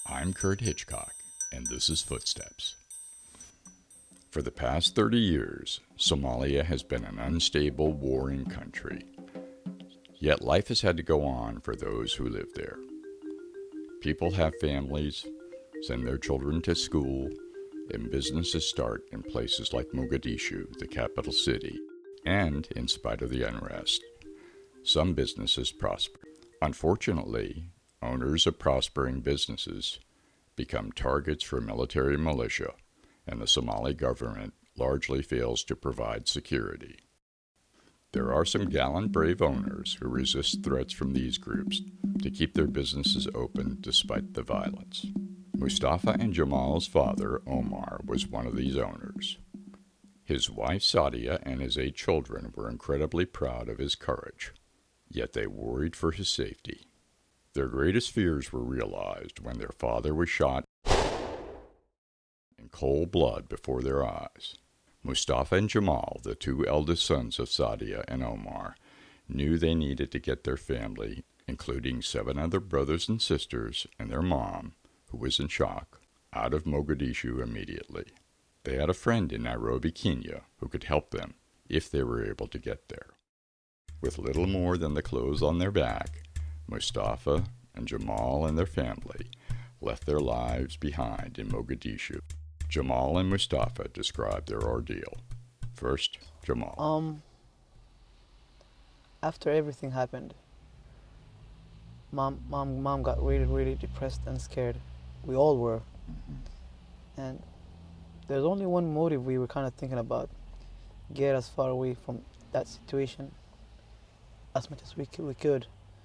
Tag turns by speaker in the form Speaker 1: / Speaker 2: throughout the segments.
Speaker 1: I'm Kurt Hitchcock, and this is Footsteps. For the past 30 years, Somalia has been an unstable, warring country. Yet life has had to go on for those who live there. People have families, send their children to school, and businesses start in places like Mogadishu, the capital city. And, in spite of the unrest, some businesses prosper. Unfortunately, owners of prospering businesses become targets for military militia, and the Somali government largely fails to provide security. There are some gallant, brave owners who resist threats from these groups to keep their businesses open despite the violence. Mustafa and Jamal's father, Omar, was one of these owners. His wife, Sadia, and his 8 children were incredibly proud of his courage, yet they worried for his safety. Their greatest fears were realized when their father was shot in cold blood before their eyes. Mustafa and Jamal, the 2 eldest sons of Sadia and Omar, knew they needed to get their family, including 7 other brothers and sisters and their mom, who was in shock, out of Mogadishu immediately. They had a friend in Nairobi, Kenya, who could help them if they were able to get there. With little more than the clothes on their back, Mustafa and Jamal and their family left their lives behind in Mogadishu. Jamal and Mustafa described their ordeal. First, Jamal.
Speaker 2: After everything happened, mom got really depressed and scared. We all were. Mm-hmm. And there's only one motive we were kind of thinking about: get as far away from that situation as much as we could.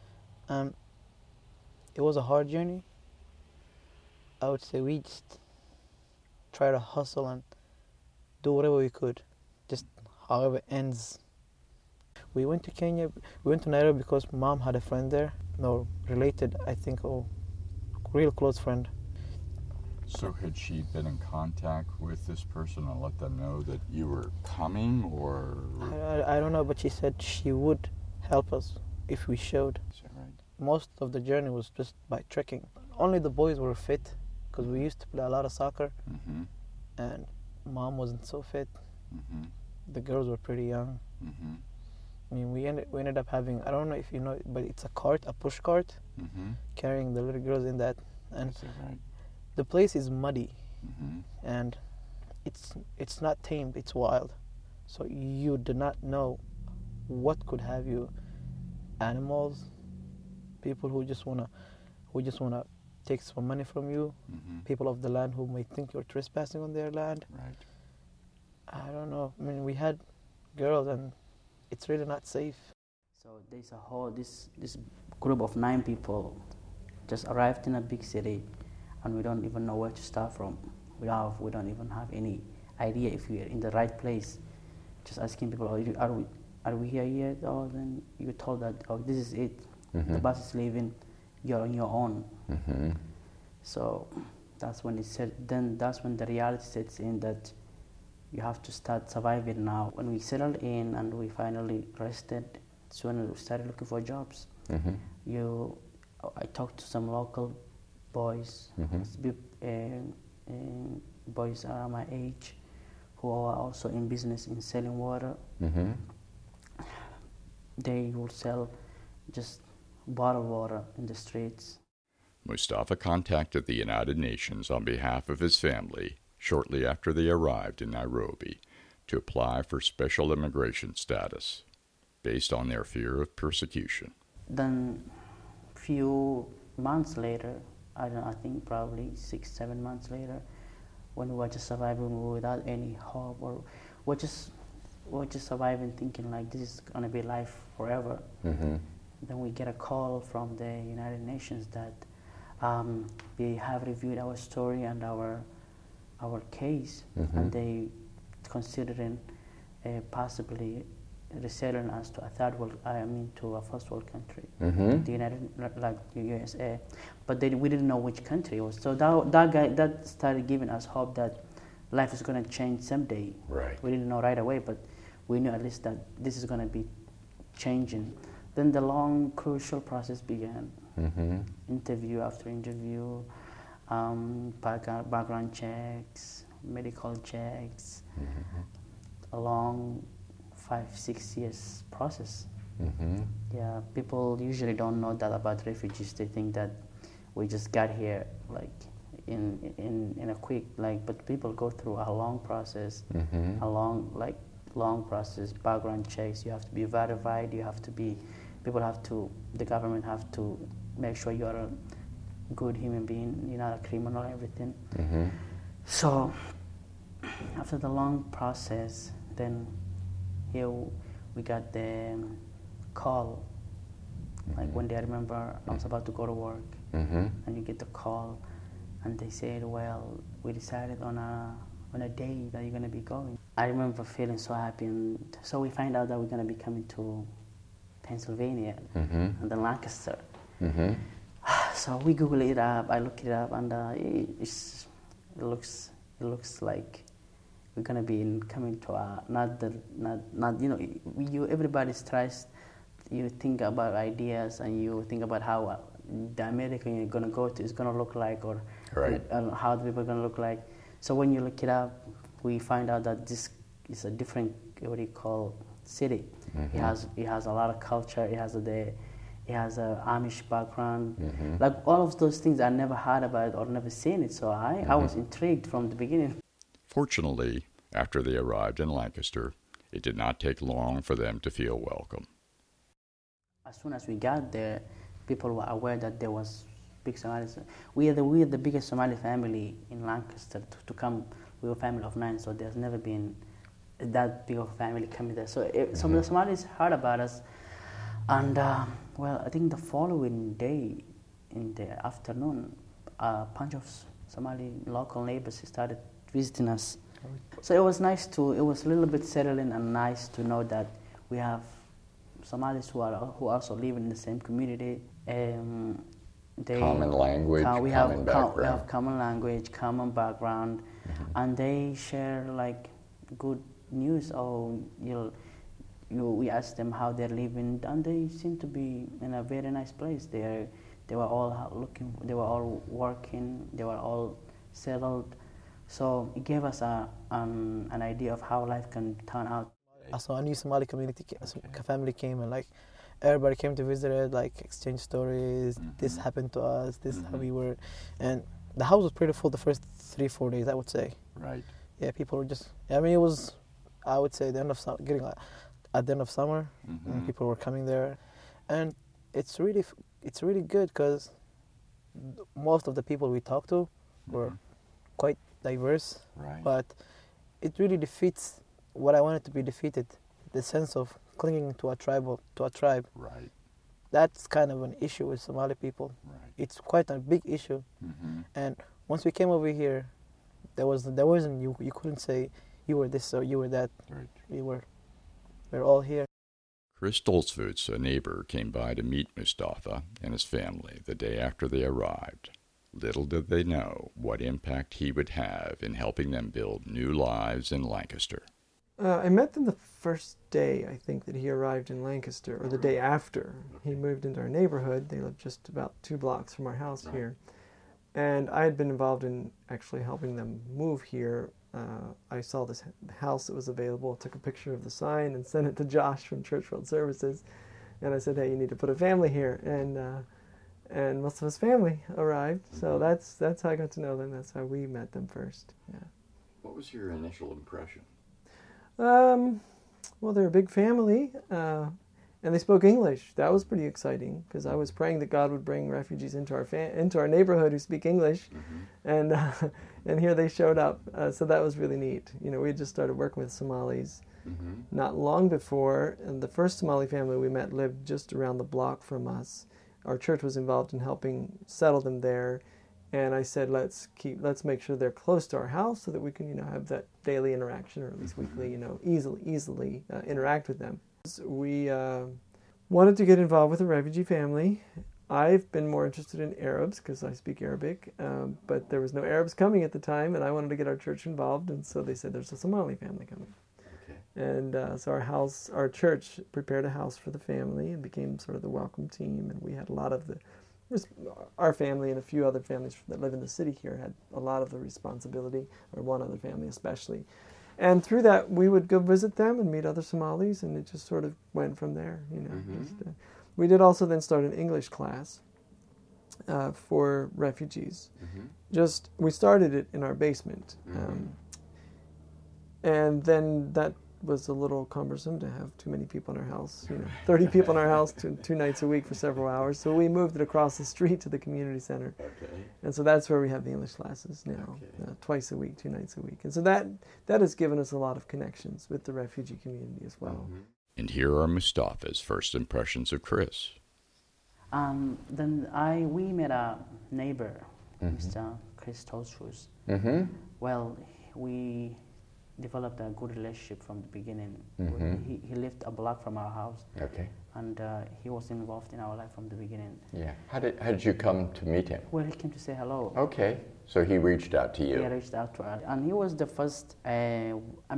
Speaker 2: It was a hard journey. I would say we just try to hustle and do whatever we could, just however it ends. We went to Kenya, we went to Nairobi because mom had a friend there, no, related, I think, or real close friend.
Speaker 1: So had she been in contact with this person and let them know that you were coming, or?
Speaker 2: I don't know, but she said she would help us if we showed.
Speaker 1: Is that right?
Speaker 2: Most of the journey was just by trekking. Only the boys were fit, because we used to play a lot of soccer, mm-hmm. and mom wasn't so fit. Mm-hmm. The girls were pretty young. Mm-hmm. I mean, we ended up having, I don't know if you know, but it's a cart, a push cart, mm-hmm. carrying the little girls in that. And
Speaker 1: is that right?
Speaker 2: The place is muddy,
Speaker 1: mm-hmm.
Speaker 2: and it's not tamed, it's wild. So you do not know what could have you. Animals, people who just wanna take some money from you, mm-hmm. people of the land who may think you're trespassing on their land.
Speaker 1: Right.
Speaker 2: I don't know. I mean, we had girls, and it's really not safe.
Speaker 3: So there's a whole this group of 9 people just arrived in a big city, and we don't even know where to start from. We don't even have any idea if we are in the right place. Just asking people, are we here yet? Oh, then you're told that, oh, this is it. Mm-hmm. The bus is leaving. You're on your own. Mm-hmm. So that's when that's when the reality sets in that you have to start surviving now. When we settled in and we finally rested, that's when we started looking for jobs. Mm-hmm. I talked to some local boys, mm-hmm. Boys around my age, who are also in business in selling water. Mm-hmm. They will sell just bottled water in the streets.
Speaker 1: Mustafa contacted the United Nations on behalf of his family shortly after they arrived in Nairobi to apply for special immigration status based on their fear of persecution.
Speaker 3: Then few months later, I think probably 6-7 months later, when we were just surviving without any hope, or we're just surviving thinking like this is going to be life forever. Mm-hmm. Then we get a call from the United Nations that they have reviewed our story and our case, mm-hmm. and they considering possibly resettling us to to a first world country, mm-hmm. the United, like the USA, but we didn't know which country it was. So that started giving us hope that life is going to change someday.
Speaker 1: Right.
Speaker 3: We didn't know right away, but we knew at least that this is going to be changing. Then the long, crucial process began. Mm-hmm. Interview after interview, background checks, medical checks, a long 5-6 years process. Yeah, people usually don't know that about refugees. They think that we just got here like in a quick, like, but people go through a long process, a long process, background checks. You have to be verified. You have to be, the government have to make sure you are a good human being. You're not a criminal or everything. So after the long process, then here we got the call. Like one day I remember I was about to go to work, and you get the call, and they said, well, we decided on a day that you're going to be going. I remember feeling so happy, and so we find out that we're going to be coming to Pennsylvania and then Lancaster. So we Google it up, I look it up, and it looks like we're going to be coming to not you know, everybody's tries. You think about ideas and you think about how the America you're going to go to is going to look like, or how the people are going to look like. So when you look it up, we find out that this is a different, what do you call, city. It has a lot of culture. It has a Amish background. Like all of those things I never heard about it or never seen it. So I was intrigued from the beginning.
Speaker 1: Fortunately, after they arrived in Lancaster, it did not take long for them to feel welcome.
Speaker 3: As soon as we got there, people were aware that there was big Somalis. We are the biggest Somali family in Lancaster to come. We were a family of 9, so there's never been that big of a family coming there. So some of the Somalis heard about us, and well, I think the following day, in the afternoon, a bunch of Somali local neighbors started visiting us. So it was a little bit settling and nice to know that we have Somalis who also live in the same community.
Speaker 1: Common language,
Speaker 3: we have
Speaker 1: background.
Speaker 3: Common language, common background, and they share like good news. We asked them how they're living, and they seem to be in a very nice place. They were all they were all working, they were all settled. So it gave us an idea of how life can turn out.
Speaker 2: So a new Somali family came, and like everybody came to visit it, like exchange stories. This happened to us. This is how we were, and the house was pretty full the first 3-4 days, I would say.
Speaker 1: Right.
Speaker 2: Yeah, people were just. I mean, it was, I would say, at the end of summer, and people were coming there, and it's really good because most of the people we talked to were quite diverse.
Speaker 1: Right.
Speaker 2: But it really defeats what I wanted to be defeated, the sense of clinging to a tribe.
Speaker 1: Right.
Speaker 2: That's kind of an issue with Somali people.
Speaker 1: Right.
Speaker 2: It's quite a big issue. And once we came over here, there wasn't you couldn't say you were this or you were that.
Speaker 1: Right.
Speaker 2: We're all here.
Speaker 1: Chris Stoltzfus, a neighbor, came by to meet Mustafa and his family the day after they arrived. Little did they know what impact he would have in helping them build new lives in Lancaster.
Speaker 4: I met them the first day, I think, that he arrived in Lancaster, or the day after. He moved into our neighborhood. They lived just about 2 blocks from our house here. And I had been involved in actually helping them move here. I saw this house that was available, took a picture of the sign and sent it to Josh from Church World Services. And I said, hey, you need to put a family here. And most of his family arrived. So that's how I got to know them. That's how we met them first. Yeah.
Speaker 1: What was your initial impression?
Speaker 4: Well, they're a big family, and they spoke English. That was pretty exciting because I was praying that God would bring refugees into our neighborhood who speak English, and here they showed up. So that was really neat. You know, we had just started working with Somalis not long before, and the first Somali family we met lived just around the block from us. Our church was involved in helping settle them there. And I said, let's make sure they're close to our house so that we can, have that daily interaction, or at least weekly, easily interact with them. We wanted to get involved with a refugee family. I've been more interested in Arabs because I speak Arabic, but there was no Arabs coming at the time, and I wanted to get our church involved, and so they said there's a Somali family coming. Okay. And so our church prepared a house for the family and became sort of the welcome team, and we had a lot of the our family and a few other families that live in the city here had a lot of the responsibility, or one other family especially. And through that, we would go visit them and meet other Somalis, and it just sort of went from there. We did also then start an English class for refugees. We started it in our basement, and then that was a little cumbersome to have too many people in our house. 30 people in our house two nights a week for several hours. So we moved it across the street to the community center. And so that's where we have the English classes now, twice a week, 2 nights a week. And so that has given us a lot of connections with the refugee community as well.
Speaker 1: And here are Mustafa's first impressions of Chris.
Speaker 3: Then we met a neighbor, Mr. Chris Tostrus. Well, we developed a good relationship from the beginning. He lived a block from our house, and he was involved in our life from the beginning.
Speaker 1: Yeah. How did you come to meet him?
Speaker 3: Well, he came to say hello.
Speaker 1: Okay. So he reached out to you.
Speaker 3: He reached out to us, and he was the first the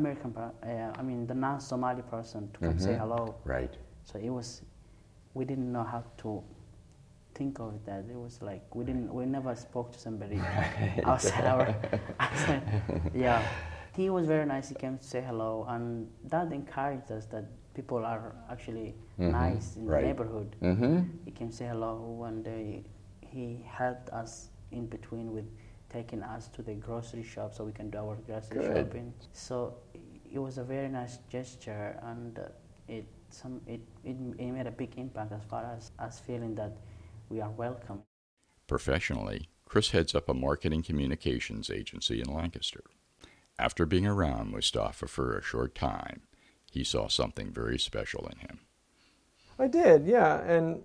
Speaker 3: non-Somali person to come say hello.
Speaker 1: Right.
Speaker 3: So we didn't know how to think of that. It was like we never spoke to somebody outside. Yeah. He was very nice. He came to say hello, and that encouraged us that people are actually nice in the neighborhood. He came to say hello, and he helped us in between with taking us to the grocery shop so we can do our grocery shopping. So it was a very nice gesture, and it made a big impact as far as us feeling that we are welcome.
Speaker 1: Professionally, Chris heads up a marketing communications agency in Lancaster. After being around Mustafa for a short time, he saw something very special in him.
Speaker 4: I did, yeah. And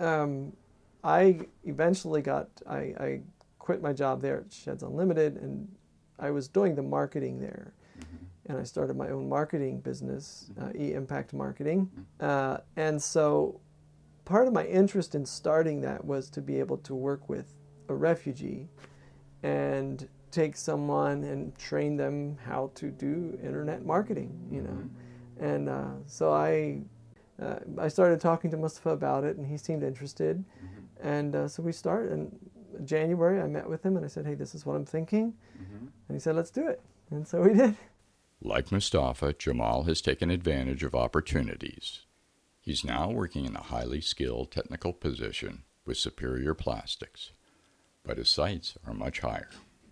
Speaker 4: I eventually I quit my job there at Sheds Unlimited, and I was doing the marketing there. And I started my own marketing business, E-Impact Marketing. And so part of my interest in starting that was to be able to work with a refugee and take someone and train them how to do internet marketing, And so I started talking to Mustafa about it, and he seemed interested. And so we started. In January, I met with him, and I said, hey, this is what I'm thinking. And he said, let's do it. And so we did.
Speaker 1: Like Mustafa, Jamal has taken advantage of opportunities. He's now working in a highly skilled technical position with Superior Plastics, but his sights are much higher.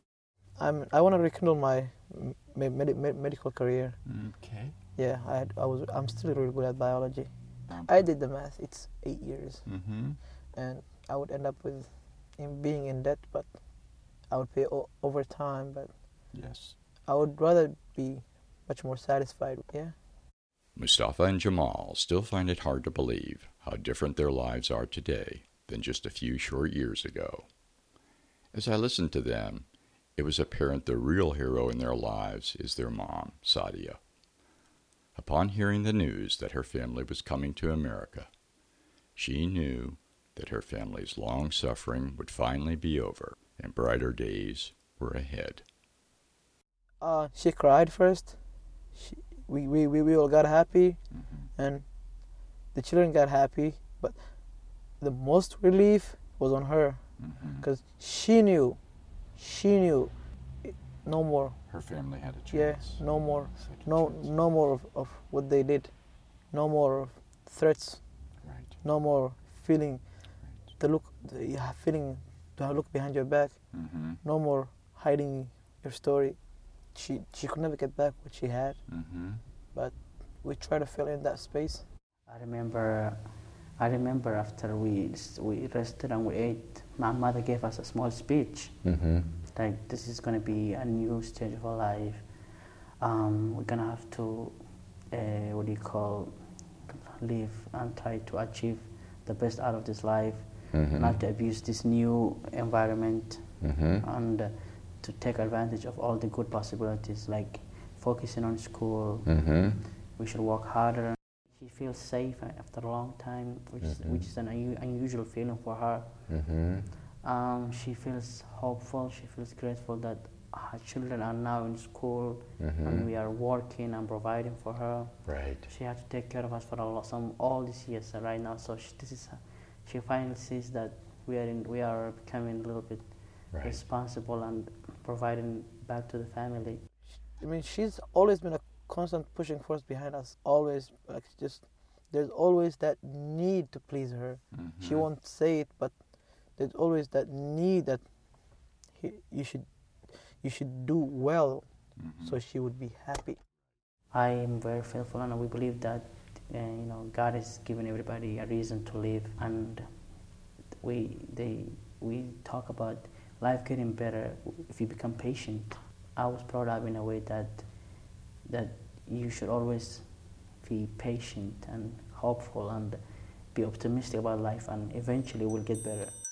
Speaker 2: I want to rekindle my medical career.
Speaker 1: Okay.
Speaker 2: Yeah, I'm still really good at biology. I did the math. It's 8 years, and I would end up being in debt, but I would pay over time. But
Speaker 1: yes,
Speaker 2: I would rather be much more satisfied. Yeah.
Speaker 1: Mustafa and Jamal still find it hard to believe how different their lives are today than just a few short years ago. As I listened to them, it was apparent the real hero in their lives is their mom, Sadia. Upon hearing the news that her family was coming to America, she knew that her family's long suffering would finally be over and brighter days were ahead.
Speaker 2: She cried first. We all got happy, and the children got happy, but the most relief was on her, because she knew no more.
Speaker 1: Her family had a chance.
Speaker 2: Yeah, no more, no more of what they did, no more of threats,
Speaker 1: right.
Speaker 2: No more feeling to look behind your back, no more hiding your story. She could never get back what she had, but we try to fill in that space.
Speaker 3: I remember after we rested and we ate, my mother gave us a small speech. Like, this is going to be a new stage of our life. We're going to have to, live and try to achieve the best out of this life, not to abuse this new environment, and to take advantage of all the good possibilities, like focusing on school. We should work harder. She feels safe after a long time, which is an unusual feeling for her. She feels hopeful. She feels grateful that her children are now in school, and we are working and providing for her.
Speaker 1: Right.
Speaker 3: She had to take care of us for all these years right now. So she finally sees that we are becoming a little bit
Speaker 1: Right.
Speaker 3: responsible and providing back to the family.
Speaker 2: I mean, she's always been a constant pushing force behind us. Always, like, just there's always that need to please her. She
Speaker 1: Mhm.
Speaker 2: won't say it, but there's always that need that you should do well,
Speaker 1: Mhm.
Speaker 2: so she would be happy.
Speaker 3: I am very faithful, and we believe that God has given everybody a reason to live, and we talk about life getting better if you become patient. I was brought up in a way that you should always be patient and hopeful and be optimistic about life, and eventually it will get better.